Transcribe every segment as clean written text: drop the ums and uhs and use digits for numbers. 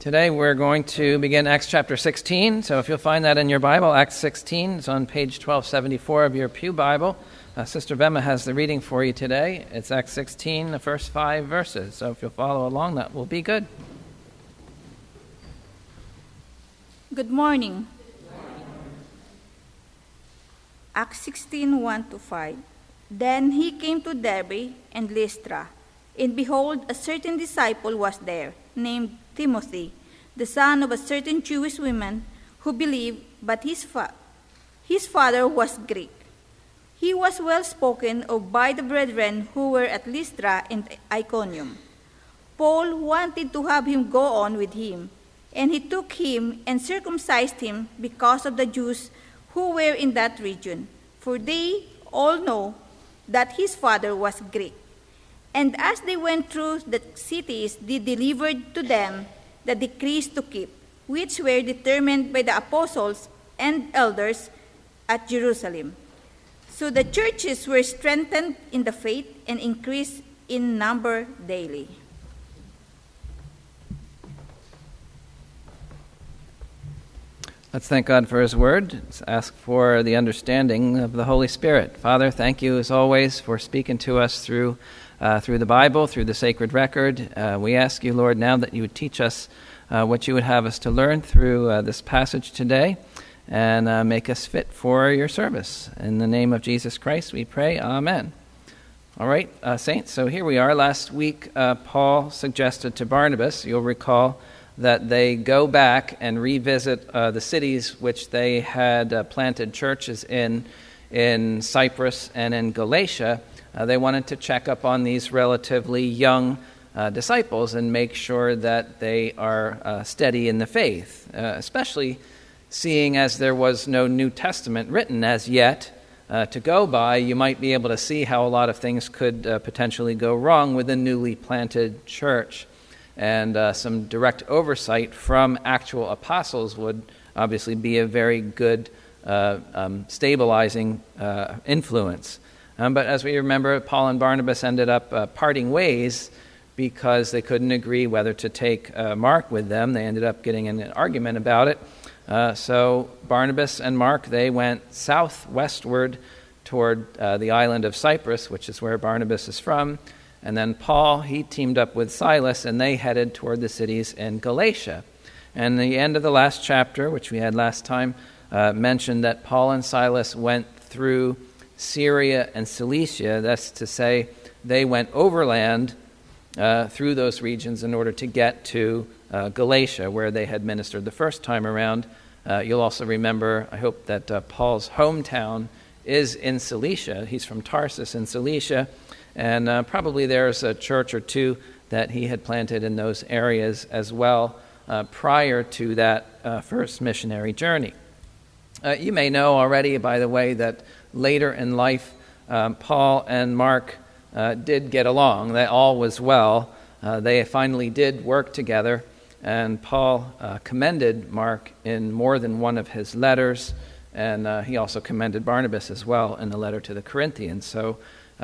Today we're going to begin Acts chapter 16, so if you'll find that in your Bible, Acts 16 is on page 1274 of your Pew Bible. Sister Bema has the reading for you today. It's Acts 16, the first 5 verses, so if you'll follow along, that will be good. Good morning. Acts 16, 1-5. Then he came to Derbe and Lystra, and behold, a certain disciple was there, named Timothy, the son of a certain Jewish woman who believed, but his father was Greek. He was well spoken of by the brethren who were at Lystra and Iconium. Paul wanted to have him go on with him, and he took him and circumcised him because of the Jews who were in that region, for they all know that his father was Greek. And as they went through the cities, they delivered to them the decrees to keep, which were determined by the apostles and elders at Jerusalem. So the churches were strengthened in the faith and increased in number daily. Let's thank God for His Word. Let's ask for the understanding of the Holy Spirit. Father, thank you as always for speaking to us through the Bible, through the sacred record. We ask you, Lord, now that you would teach us what you would have us to learn through this passage today and make us fit for your service. In the name of Jesus Christ, we pray. Amen. All right, saints, so here we are. Last week, Paul suggested to Barnabas, you'll recall, that they go back and revisit the cities which they had planted churches in Cyprus and in Galatia. They wanted to check up on these relatively young disciples and make sure that they are steady in the faith, especially seeing as there was no New Testament written as yet to go by. You might be able to see how a lot of things could potentially go wrong with a newly planted church. And some direct oversight from actual apostles would obviously be a very good stabilizing influence. But as we remember, Paul and Barnabas ended up parting ways because they couldn't agree whether to take Mark with them. They ended up getting in an argument about it. So Barnabas and Mark, they went southwestward toward the island of Cyprus, which is where Barnabas is from. And then Paul, he teamed up with Silas, and they headed toward the cities in Galatia. And the end of the last chapter, which we had last time, mentioned that Paul and Silas went through Syria and Cilicia. That's to say, they went overland through those regions in order to get to Galatia, where they had ministered the first time around. You'll also remember, I hope, that Paul's hometown is in Cilicia. He's from Tarsus in Cilicia. And probably there's a church or two that he had planted in those areas as well prior to that first missionary journey. You may know already, by the way, that later in life, Paul and Mark did get along. That all was well. They finally did work together, and Paul commended Mark in more than one of his letters, and he also commended Barnabas as well in the letter to the Corinthians. So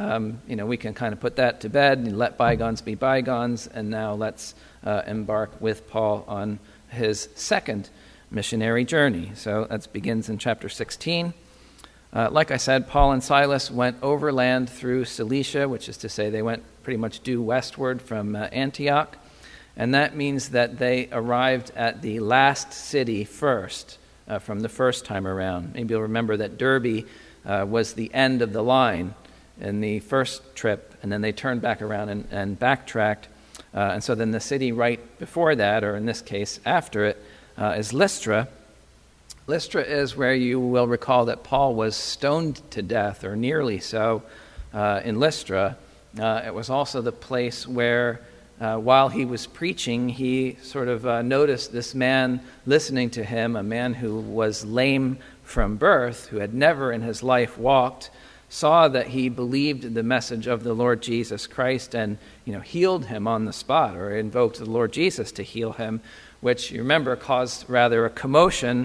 we can kind of put that to bed and let bygones be bygones, and now let's embark with Paul on his second missionary journey. So that begins in chapter 16. Like I said, Paul and Silas went overland through Cilicia, which is to say they went pretty much due westward from Antioch, and that means that they arrived at the last city first from the first time around. Maybe you'll remember that Derbe was the end of the line in the first trip, and then they turned back around and backtracked. And so then the city right before that, or in this case after it, is Lystra. Lystra is where you will recall that Paul was stoned to death, or nearly so, in Lystra. It was also the place where, while he was preaching, he sort of noticed this man listening to him, a man who was lame from birth, who had never in his life walked, saw that he believed the message of the Lord Jesus Christ and, healed him on the spot, or invoked the Lord Jesus to heal him, which, you remember, caused rather a commotion.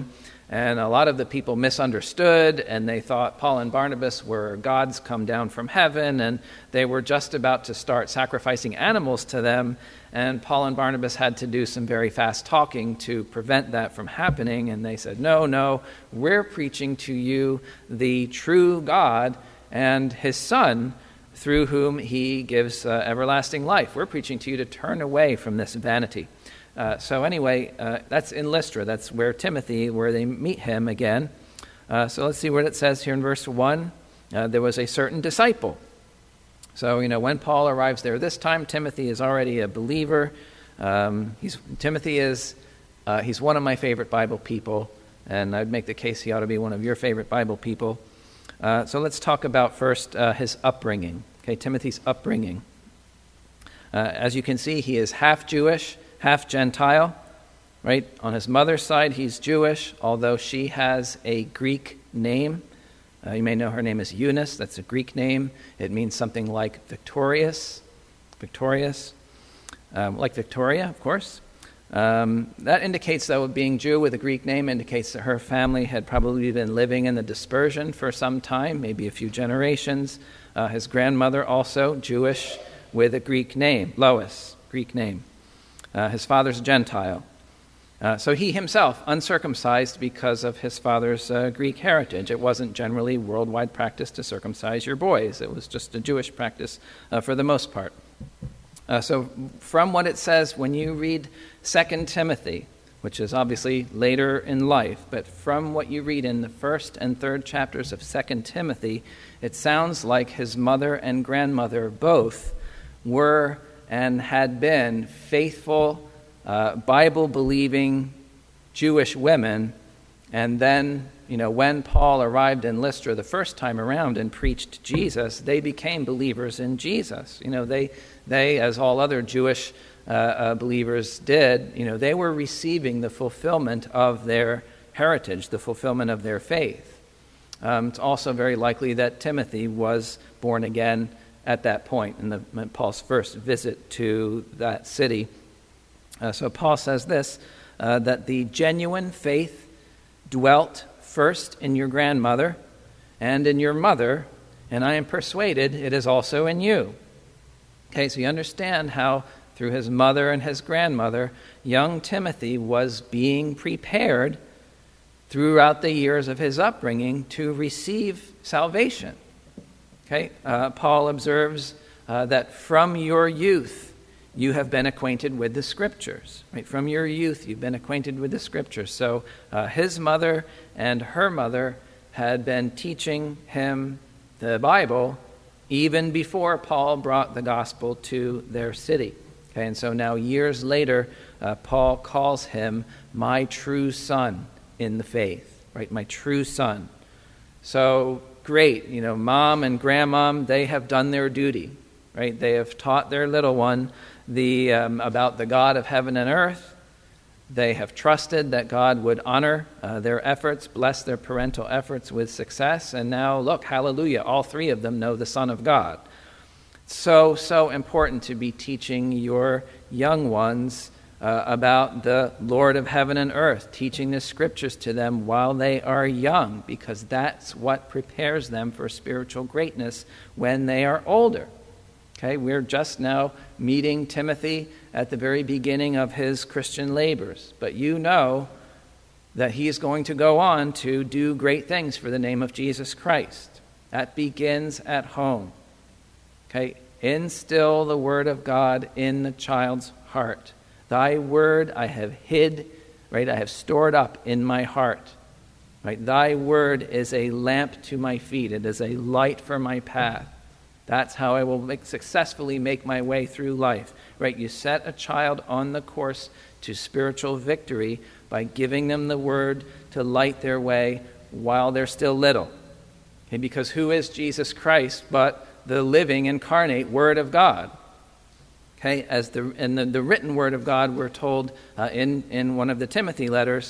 And a lot of the people misunderstood, and they thought Paul and Barnabas were gods come down from heaven, and they were just about to start sacrificing animals to them. And Paul and Barnabas had to do some very fast talking to prevent that from happening. And they said, no, we're preaching to you the true God and his Son, through whom he gives everlasting life. We're preaching to you to turn away from this vanity. So anyway, that's in Lystra. That's where they meet him again. So let's see what it says here in verse 1. There was a certain disciple. So, when Paul arrives there this time, Timothy is already a believer. He's one of my favorite Bible people, and I'd make the case he ought to be one of your favorite Bible people. So let's talk about first his upbringing. Okay, Timothy's upbringing. As you can see, he is half Jewish, half Gentile, right? On his mother's side, he's Jewish, although she has a Greek name. You may know her name is Eunice. That's a Greek name. It means something like victorious, like Victoria, of course. That indicates, though, being Jew with a Greek name indicates that her family had probably been living in the dispersion for some time, maybe a few generations. His grandmother also Jewish with a Greek name, Lois, Greek name. His father's Gentile. So he himself, uncircumcised because of his father's Greek heritage. It wasn't generally worldwide practice to circumcise your boys. It was just a Jewish practice for the most part. So from what it says when you read 2 Timothy, which is obviously later in life, but from what you read in the first and third chapters of 2 Timothy, it sounds like his mother and grandmother both were and had been faithful, Bible-believing Jewish women. And then, when Paul arrived in Lystra the first time around and preached Jesus, they became believers in Jesus. They, as all other Jewish believers did, they were receiving the fulfillment of their heritage, the fulfillment of their faith. It's also very likely that Timothy was born again at that point in Paul's first visit to that city. So Paul says this, that the genuine faith dwelt first in your grandmother and in your mother, and I am persuaded it is also in you. Okay, so you understand how through his mother and his grandmother, young Timothy was being prepared throughout the years of his upbringing to receive salvation. Okay, Paul observes that from your youth you have been acquainted with the Scriptures. Right? From your youth you've been acquainted with the Scriptures. So his mother and her mother had been teaching him the Bible even before Paul brought the gospel to their city. Okay, and so now years later, Paul calls him my true son in the faith. Right, my true son. So great, mom and grandmom, they have done their duty, right? They have taught their little one about the God of heaven and earth. They have trusted that God would honor their efforts, bless their parental efforts with success. And now, look, hallelujah, all three of them know the Son of God. So important to be teaching your young ones about the Lord of heaven and earth, teaching the Scriptures to them while they are young, because that's what prepares them for spiritual greatness when they are older. Okay, we're just now meeting Timothy at the very beginning of his Christian labors, but you know that he is going to go on to do great things for the name of Jesus Christ. That begins at home. Okay, instill the word of God in the child's heart. Thy word I have hid, right? I have stored up in my heart. Right? Thy word is a lamp to my feet. It is a light for my path. That's how I will successfully make my way through life. Right? You set a child on the course to spiritual victory by giving them the word to light their way while they're still little. Okay? Because who is Jesus Christ but the living incarnate Word of God? Okay, as the written Word of God, we're told in one of the Timothy letters,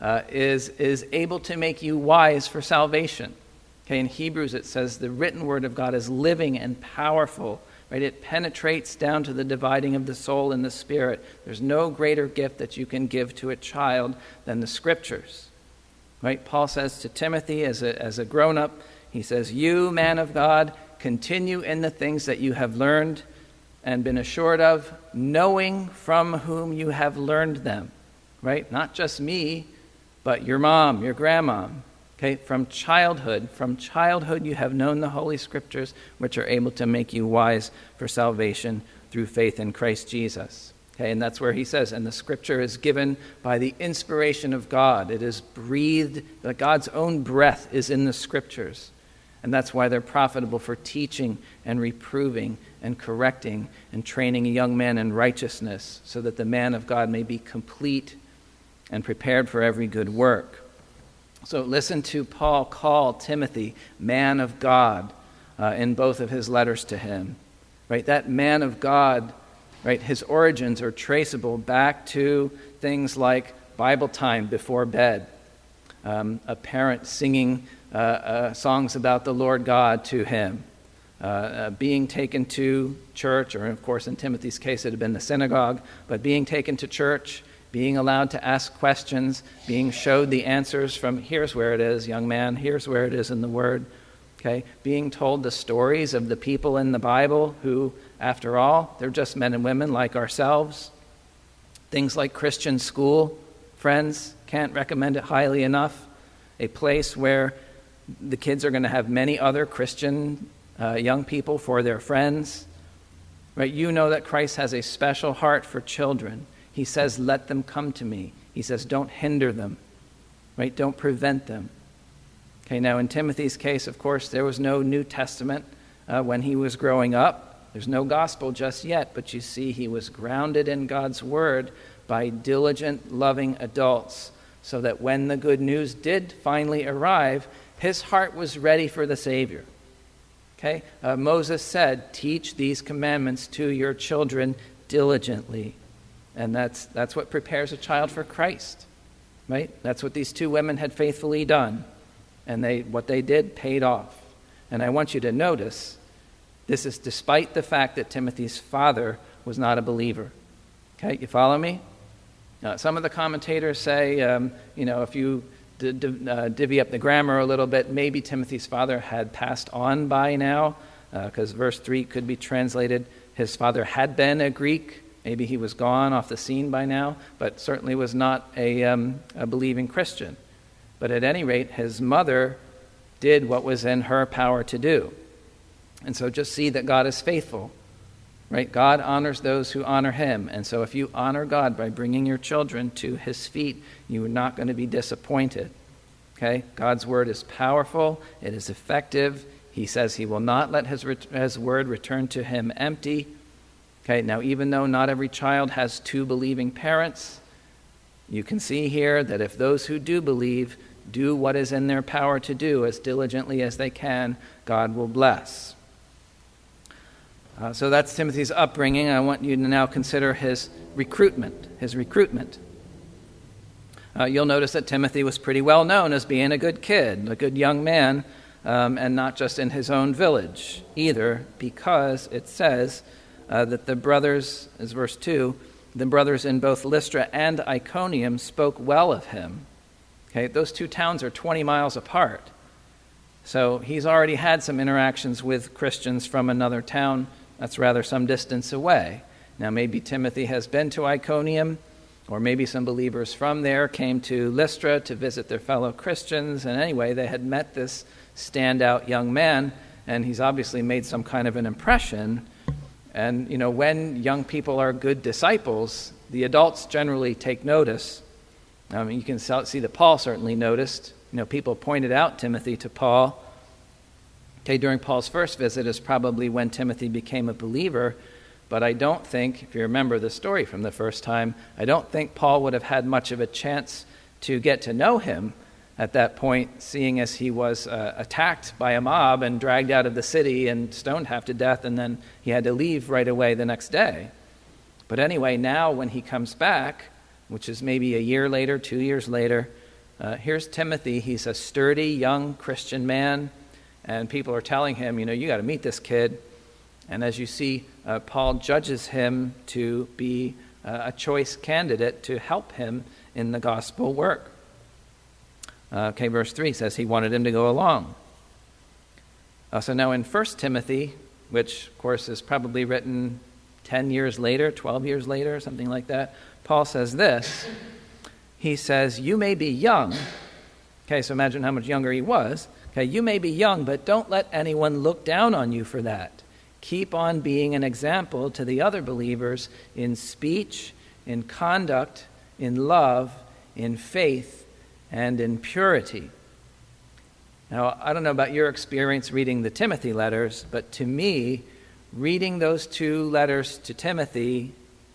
is able to make you wise for salvation. Okay, in Hebrews it says the written Word of God is living and powerful. Right, it penetrates down to the dividing of the soul and the spirit. There's no greater gift that you can give to a child than the Scriptures. Right? Paul says to Timothy as a grown-up, he says, "You, man of God, continue in the things that you have learned and been assured of, knowing from whom you have learned them." Right? Not just me, but your mom, your grandma. Okay? From childhood you have known the Holy Scriptures, which are able to make you wise for salvation through faith in Christ Jesus. Okay, and that's where he says, and the Scripture is given by the inspiration of God. It is breathed, that God's own breath is in the Scriptures. And that's why they're profitable for teaching and reproving and correcting and training a young man in righteousness, so that the man of God may be complete and prepared for every good work. So listen to Paul call Timothy man of God in both of his letters to him. Right, that man of God, right, his origins are traceable back to things like Bible time before bed, a parent singing songs about the Lord God to him, being taken to church, or of course in Timothy's case it had been the synagogue, but being taken to church, being allowed to ask questions, being showed the answers from, here's where it is, young man, here's where it is in the Word. Okay, being told the stories of the people in the Bible who, after all, they're just men and women like ourselves. Things like Christian school, friends, can't recommend it highly enough. A place where the kids are going to have many other Christian young people for their friends. Right? You know that Christ has a special heart for children. He says, let them come to me. He says, don't hinder them. Right? Don't prevent them. Okay, now in Timothy's case, of course, there was no New Testament when he was growing up. There's no gospel just yet, but you see he was grounded in God's word by diligent, loving adults, so that when the good news did finally arrive, his heart was ready for the Savior. Okay, Moses said, teach these commandments to your children diligently. And that's what prepares a child for Christ. Right? That's what these two women had faithfully done. And what they did paid off. And I want you to notice, this is despite the fact that Timothy's father was not a believer. Okay, you follow me? Some of the commentators say, if you divvy up the grammar a little bit, maybe Timothy's father had passed on by now, because verse 3 could be translated, his father had been a Greek. Maybe he was gone off the scene by now, but certainly was not a believing Christian. But at any rate, his mother did what was in her power to do. And so just see that God is faithful, right? God honors those who honor him. And so if you honor God by bringing your children to his feet, you are not going to be disappointed, okay? God's word is powerful. It is effective. He says he will not let his word return to him empty. Okay, now even though not every child has two believing parents, you can see here that if those who do believe do what is in their power to do as diligently as they can, God will bless. So that's Timothy's upbringing. I want you to now consider his recruitment. You'll notice that Timothy was pretty well known as being a good kid, a good young man, and not just in his own village either, because it says that the brothers, as verse 2, the brothers in both Lystra and Iconium spoke well of him. Okay, those two towns are 20 miles apart. So he's already had some interactions with Christians from another town that's rather some distance away. Now maybe Timothy has been to Iconium, or maybe some believers from there came to Lystra to visit their fellow Christians. And anyway, they had met this standout young man, and he's obviously made some kind of an impression. And, when young people are good disciples, the adults generally take notice. You can see that Paul certainly noticed. People pointed out Timothy to Paul. Okay, during Paul's first visit is probably when Timothy became a believer. But I don't think, if you remember the story from the first time, I don't think Paul would have had much of a chance to get to know him at that point, seeing as he was attacked by a mob and dragged out of the city and stoned half to death, and then he had to leave right away the next day. But anyway, now when he comes back, which is maybe a year later, 2 years later, here's Timothy. He's a sturdy, young Christian man, and people are telling him, you got to meet this kid. And as you see, Paul judges him to be a choice candidate to help him in the gospel work. Verse 3 says he wanted him to go along. So now in 1 Timothy, which, of course, is probably written 10 years later, 12 years later, something like that, Paul says this. He says, you may be young. Okay, so imagine how much younger he was. Okay, you may be young, but don't let anyone look down on you for that. Keep on being an example to the other believers in speech, in conduct, in love, in faith, and in purity. Now, I don't know about your experience reading the Timothy letters, but to me, reading those two letters to Timothy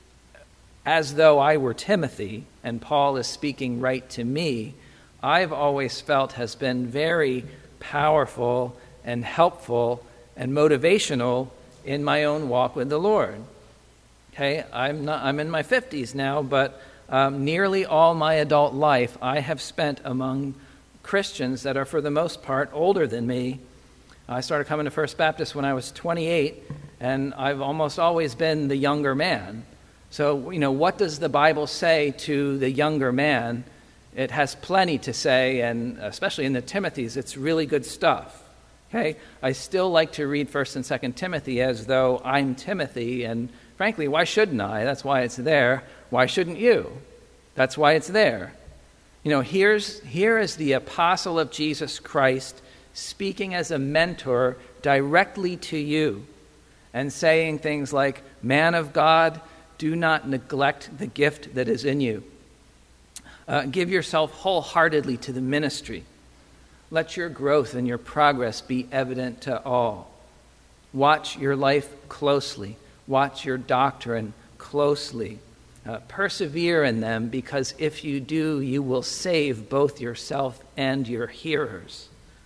as though I were Timothy and Paul is speaking right to me, I've always felt has been very powerful and helpful and motivational in my own walk with the Lord. Okay, I'm in my 50s now, but nearly all my adult life I have spent among Christians that are for the most part older than me. I started coming to First Baptist when I was 28, and I've almost always been the younger man. So, what does the Bible say to the younger man? It has plenty to say, and especially in the Timothys, it's really good stuff. Okay, I still like to read 1 and 2 Timothy as though I'm Timothy, and frankly, why shouldn't I? That's why it's there. Why shouldn't you? That's why it's there. Here is the apostle of Jesus Christ speaking as a mentor directly to you and saying things like, man of God, do not neglect the gift that is in you. Give yourself wholeheartedly to the ministry. Let your growth and your progress be evident to all. Watch your life closely. Watch your doctrine closely. Persevere in them, because if you do, you will save both yourself and your hearers.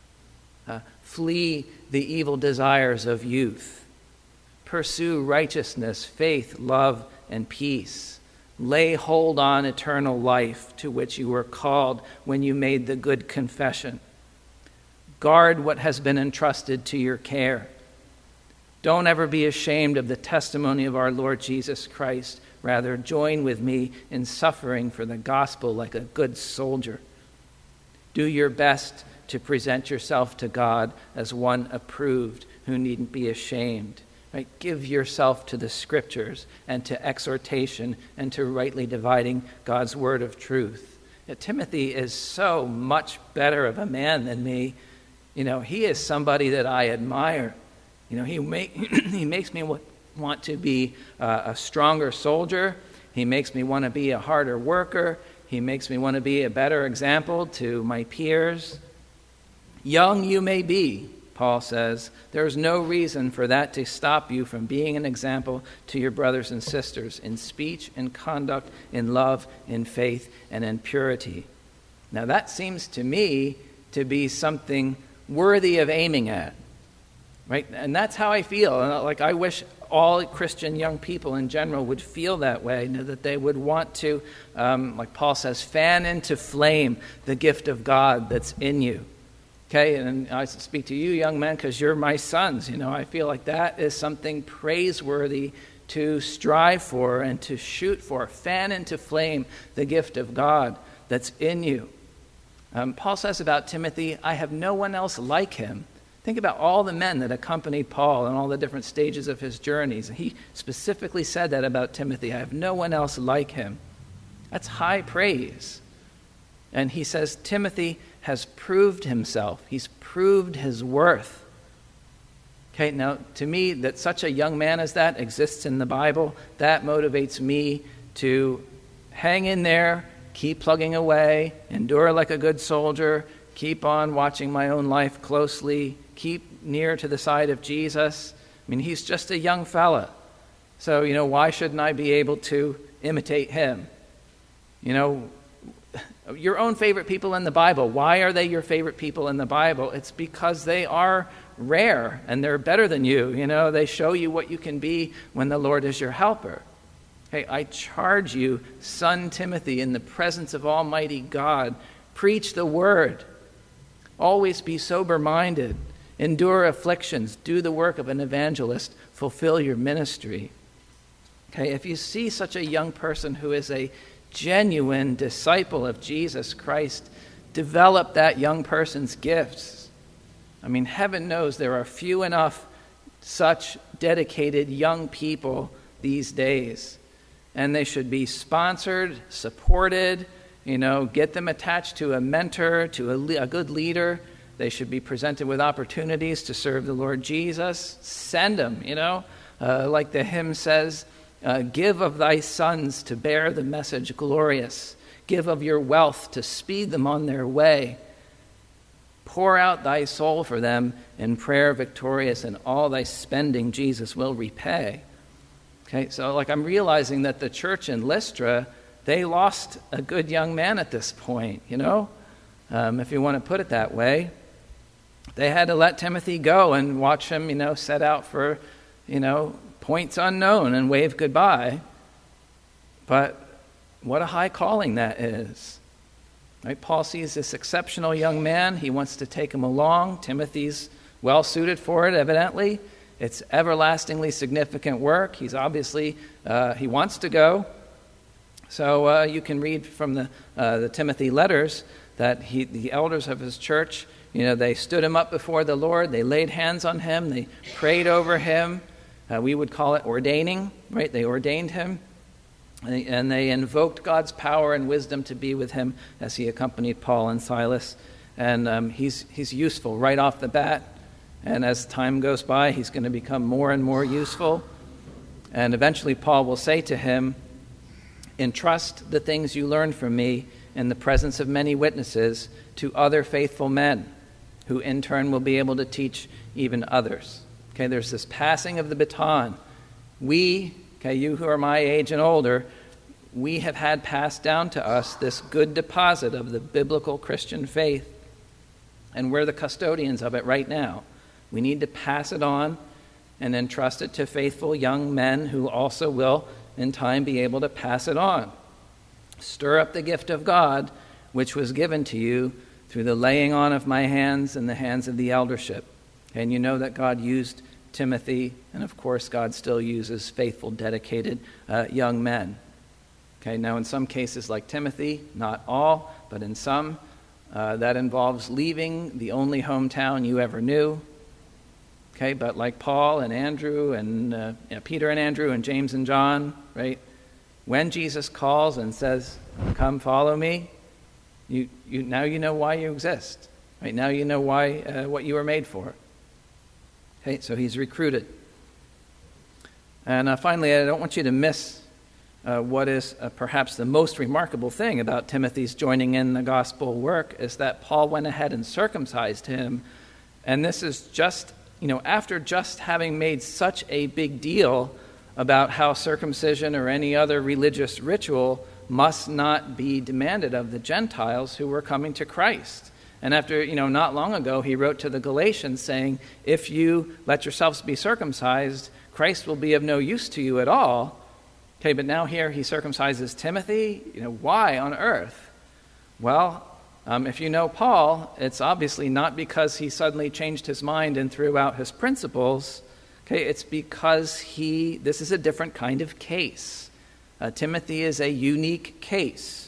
Flee the evil desires of youth. Pursue righteousness, faith, love, and peace. Lay hold on eternal life, to which you were called when you made the good confession. Guard what has been entrusted to your care. Don't ever be ashamed of the testimony of our Lord Jesus Christ. Rather, join with me in suffering for the gospel like a good soldier. Do your best to present yourself to God as one approved who needn't be ashamed. Right? Give yourself to the scriptures and to exhortation and to rightly dividing God's word of truth. Timothy is so much better of a man than me. He is somebody that I admire. He makes me want to be a stronger soldier. He makes me want to be a harder worker. He makes me want to be a better example to my peers. Young you may be, Paul says, there's no reason for that to stop you from being an example to your brothers and sisters in speech, in conduct, in love, in faith, and in purity. Now that seems to me to be something worthy of aiming at. Right? And that's how I feel. Like, I wish all Christian young people in general would feel that way, that they would want to, like Paul says, fan into flame the gift of God that's in you. Okay, and I speak to you young men because you're my sons. I feel like that is something praiseworthy to strive for and to shoot for. Fan into flame the gift of God that's in you. Paul says about Timothy, I have no one else like him. Think about all the men that accompanied Paul and all the different stages of his journeys. He specifically said that about Timothy. I have no one else like him. That's high praise. And he says Timothy has proved himself. He's proved his worth. Okay, now to me, that such a young man as that exists in the Bible, that motivates me to hang in there, keep plugging away, endure like a good soldier, keep on watching my own life closely, keep near to the side of Jesus. I mean, he's just a young fella. So, why shouldn't I be able to imitate him? Your own favorite people in the Bible, why are they your favorite people in the Bible? It's because they are rare and they're better than you. They show you what you can be when the Lord is your helper. Hey, I charge you, son Timothy, in the presence of Almighty God, preach the word. Always be sober-minded. Endure afflictions. Do the work of an evangelist. Fulfill your ministry. Okay, if you see such a young person who is a genuine disciple of Jesus Christ, develop that young person's gifts. I mean, heaven knows there are few enough such dedicated young people these days. And they should be sponsored, supported, get them attached to a mentor, to a good leader. They should be presented with opportunities to serve the Lord Jesus. Send them, like the hymn says, give of thy sons to bear the message glorious. Give of your wealth to speed them on their way. Pour out thy soul for them in prayer victorious, and all thy spending Jesus will repay. Okay, so I'm realizing that the church in Lystra, they lost a good young man at this point, if you want to put it that way. They had to let Timothy go and watch him, set out for, points unknown and wave goodbye. But what a high calling that is. Right? Paul sees this exceptional young man. He wants to take him along. Timothy's well suited for it, evidently. It's everlastingly significant work. He's obviously, he wants to go. So you can read from the Timothy letters that the elders of his church, they stood him up before the Lord. They laid hands on him. They prayed over him. We would call it ordaining, right? They ordained him. And they invoked God's power and wisdom to be with him as he accompanied Paul and Silas. And he's useful right off the bat. And as time goes by, he's going to become more and more useful. And eventually Paul will say to him, entrust the things you learned from me in the presence of many witnesses to other faithful men, who in turn will be able to teach even others. Okay, there's this passing of the baton. You who are my age and older, we have had passed down to us this good deposit of the biblical Christian faith, and we're the custodians of it right now. We need to pass it on and entrust it to faithful young men who also will, in time, be able to pass it on. Stir up the gift of God, which was given to you through the laying on of my hands and the hands of the eldership. And you know that God used Timothy, and of course God still uses faithful, dedicated young men. Okay, now in some cases like Timothy, not all, but in some, that involves leaving the only hometown you ever knew. Okay, but like Paul and Andrew and Peter and Andrew and James and John, right? When Jesus calls and says, "Come, follow me," you now you know why you exist. Right now you know why what you were made for. Okay, so he's recruited. And finally, I don't want you to miss what is perhaps the most remarkable thing about Timothy's joining in the gospel work is that Paul went ahead and circumcised him. And this is just, after just having made such a big deal about how circumcision or any other religious ritual must not be demanded of the Gentiles who were coming to Christ. And after, not long ago, he wrote to the Galatians saying, if you let yourselves be circumcised, Christ will be of no use to you at all. Okay, but now here he circumcises Timothy. Why on earth? Well, if you know Paul, it's obviously not because he suddenly changed his mind and threw out his principles. Okay, it's because this is a different kind of case. Timothy is a unique case.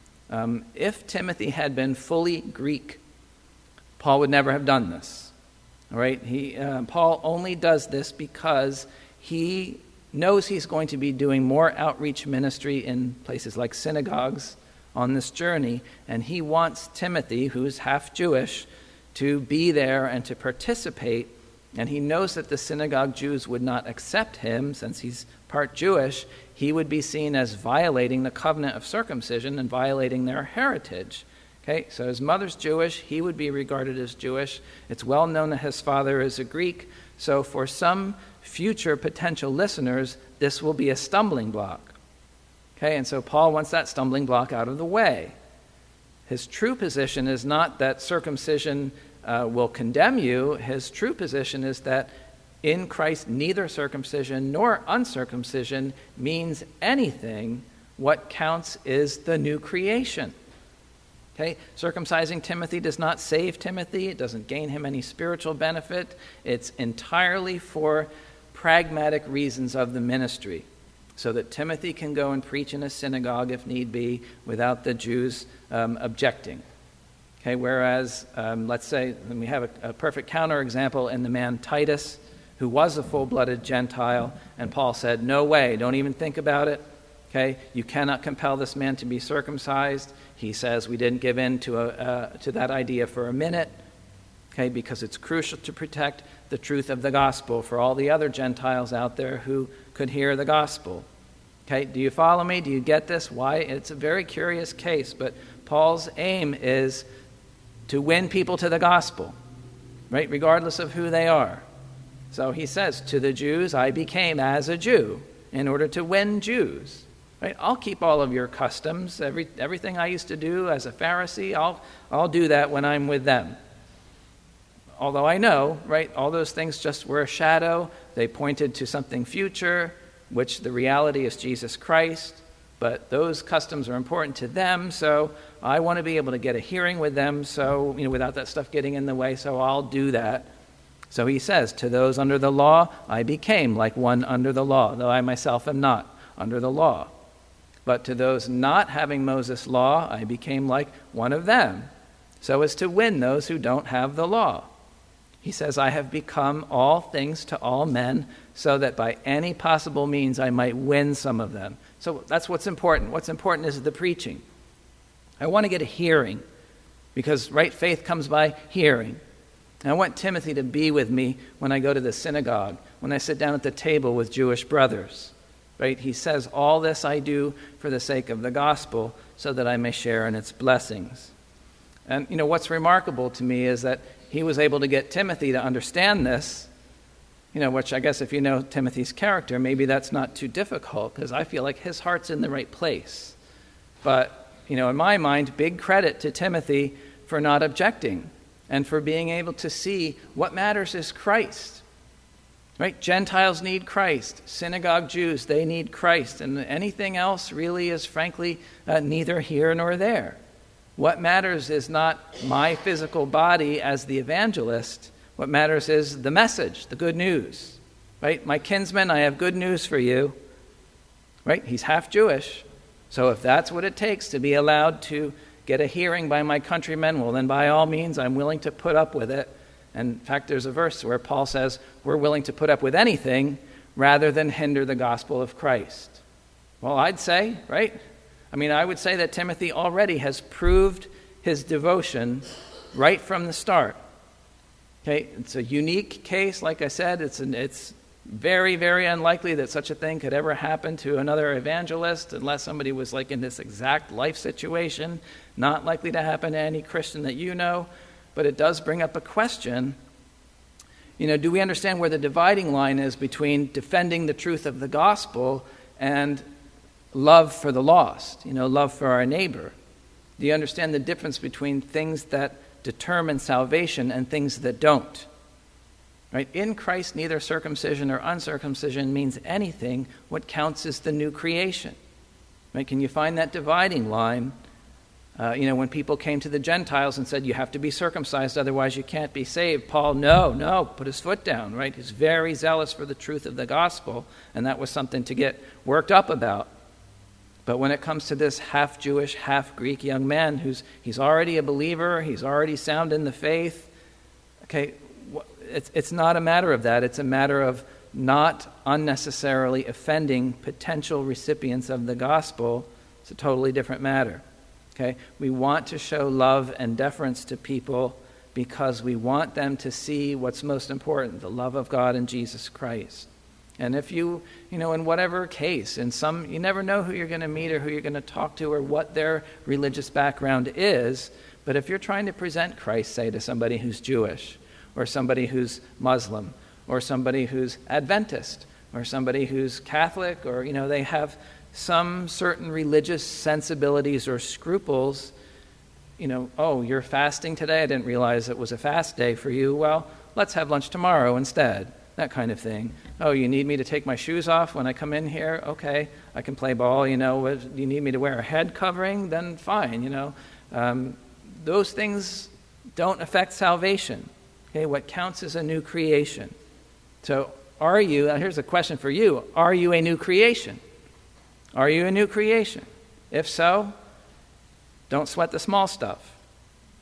If Timothy had been fully Greek, Paul would never have done this. All right, Paul only does this because he knows he's going to be doing more outreach ministry in places like synagogues on this journey, and he wants Timothy, who's half Jewish, to be there and to participate. And he knows that the synagogue Jews would not accept him since he's part Jewish. He would be seen as violating the covenant of circumcision and violating their heritage. Okay, so his mother's Jewish, he would be regarded as Jewish. It's well known that his father is a Greek. So for some future potential listeners, this will be a stumbling block. Okay, and so Paul wants that stumbling block out of the way. His true position is not that circumcision will condemn you. His true position is that in Christ, neither circumcision nor uncircumcision means anything. What counts is the new creation. Okay, circumcising Timothy does not save Timothy. It doesn't gain him any spiritual benefit. It's entirely for pragmatic reasons of the ministry, so that Timothy can go and preach in a synagogue if need be without the Jews objecting. Okay, whereas, let's say, we have a perfect counterexample in the man Titus, who was a full-blooded Gentile, and Paul said, no way, don't even think about it. Okay, you cannot compel this man to be circumcised. He says we didn't give in to that idea for a minute, okay, because it's crucial to protect the truth of the gospel for all the other Gentiles out there who could hear the gospel. Okay, do you follow me? Do you get this? Why? It's a very curious case, but Paul's aim is to win people to the gospel, right, regardless of who they are. So he says, to the Jews, I became as a Jew in order to win Jews. Right? I'll keep all of your customs, everything I used to do as a Pharisee, I'll do that when I'm with them. Although I know, right, all those things just were a shadow. They pointed to something future, which the reality is Jesus Christ. But those customs are important to them, so I want to be able to get a hearing with them, so, without that stuff getting in the way, so I'll do that. So he says, to those under the law, I became like one under the law, though I myself am not under the law. But to those not having Moses' law, I became like one of them, so as to win those who don't have the law. He says, I have become all things to all men, so that by any possible means I might win some of them. So that's what's important. What's important is the preaching. I want to get a hearing, because right faith comes by hearing. And I want Timothy to be with me when I go to the synagogue, when I sit down at the table with Jewish brothers. Right? He says, all this I do for the sake of the gospel, so that I may share in its blessings. And what's remarkable to me is that he was able to get Timothy to understand this, which I guess if you know Timothy's character, maybe that's not too difficult, because I feel like his heart's in the right place. But, in my mind, big credit to Timothy for not objecting and for being able to see what matters is Christ. Right? Gentiles need Christ. Synagogue Jews, they need Christ. And anything else really is, frankly, neither here nor there. What matters is not my physical body as the evangelist. What matters is the message, the good news. Right? My kinsman, I have good news for you. Right? He's half Jewish. So if that's what it takes to be allowed to get a hearing by my countrymen, well, then by all means, I'm willing to put up with it. And in fact, there's a verse where Paul says we're willing to put up with anything rather than hinder the gospel of Christ. Well, I'd say, right? I would say that Timothy already has proved his devotion right from the start. Okay, it's a unique case, like I said. It's very, very unlikely that such a thing could ever happen to another evangelist unless somebody was like in this exact life situation. Not likely to happen to any Christian that you know. But it does bring up a question. Do we understand where the dividing line is between defending the truth of the gospel and love for the lost, love for our neighbor? Do you understand the difference between things that determine salvation and things that don't? Right? In Christ, neither circumcision or uncircumcision means anything. What counts is the new creation. Right? Can you find that dividing line? When people came to the Gentiles and said, you have to be circumcised, otherwise you can't be saved. Paul, no, put his foot down, right? He's very zealous for the truth of the gospel, and that was something to get worked up about. But when it comes to this half-Jewish, half-Greek young man he's already a believer, he's already sound in the faith, okay, it's not a matter of that. It's a matter of not unnecessarily offending potential recipients of the gospel. It's a totally different matter. Okay, we want to show love and deference to people because we want them to see what's most important, the love of God and Jesus Christ. And if in whatever case, you never know who you're going to meet or who you're going to talk to or what their religious background is, but if you're trying to present Christ, say, to somebody who's Jewish or somebody who's Muslim or somebody who's Adventist or somebody who's Catholic or, they have some certain religious sensibilities or scruples, oh, you're fasting today? I didn't realize it was a fast day for you. Well, let's have lunch tomorrow instead. That kind of thing. Oh, you need me to take my shoes off when I come in here? Okay, I can play ball. You need me to wear a head covering? Then fine, Those things don't affect salvation. Okay, what counts is a new creation. So here's a question for you. Are you a new creation? Are you a new creation? If so, don't sweat the small stuff.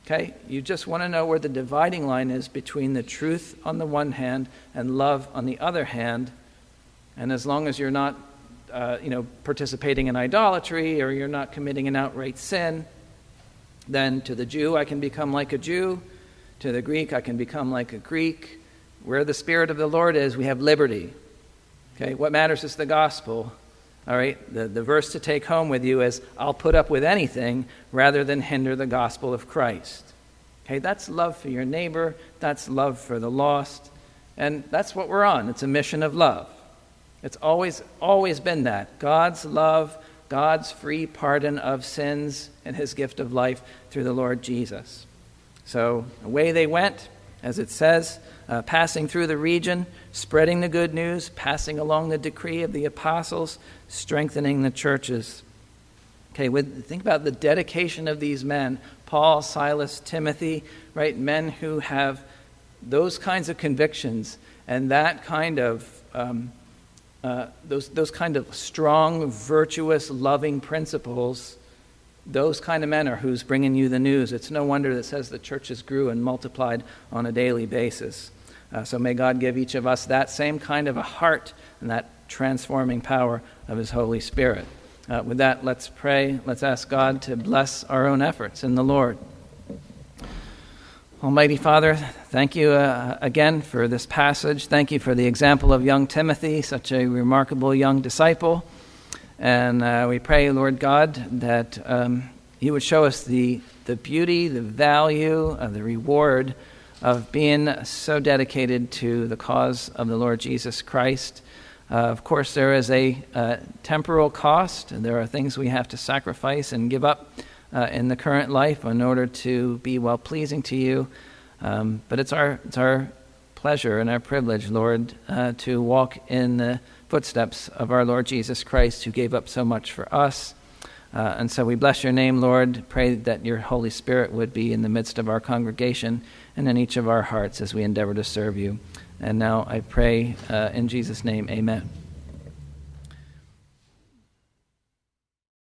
Okay? You just want to know where the dividing line is between the truth on the one hand and love on the other hand. And as long as you're not participating in idolatry, or you're not committing an outright sin, then to the Jew I can become like a Jew, to the Greek I can become like a Greek. Where the Spirit of the Lord is, we have liberty. Okay, what matters is the gospel. All right, the verse to take home with you is, I'll put up with anything rather than hinder the gospel of Christ. Okay, that's love for your neighbor, that's love for the lost, and that's what we're on. It's a mission of love. It's always been that. God's love, God's free pardon of sins, and his gift of life through the Lord Jesus. So away they went, as it says, passing through the region, spreading the good news, passing along the decree of the apostles, strengthening the churches. Okay, think about the dedication of these men, Paul, Silas, Timothy, right? Men who have those kinds of convictions and that kind of those kind of strong, virtuous, loving principles. Those kind of men are who's bringing you the news. It's no wonder that it says the churches grew and multiplied on a daily basis. So may God give each of us that same kind of a heart and that transforming power of his Holy Spirit. With that, let's pray. Let's ask God to bless our own efforts in the Lord. Almighty Father, thank you again for this passage. Thank you for the example of young Timothy, such a remarkable young disciple. And we pray, Lord God, that you would show us the beauty, the value, the reward of being so dedicated to the cause of the Lord Jesus Christ. Of course, there is a temporal cost, and there are things we have to sacrifice and give up in the current life in order to be well-pleasing to you. But it's our pleasure and our privilege, Lord, to walk in the footsteps of our Lord Jesus Christ, who gave up so much for us. And so we bless your name, Lord. Pray that your Holy Spirit would be in the midst of our congregation and in each of our hearts as we endeavor to serve you. And now I pray in Jesus' name, amen.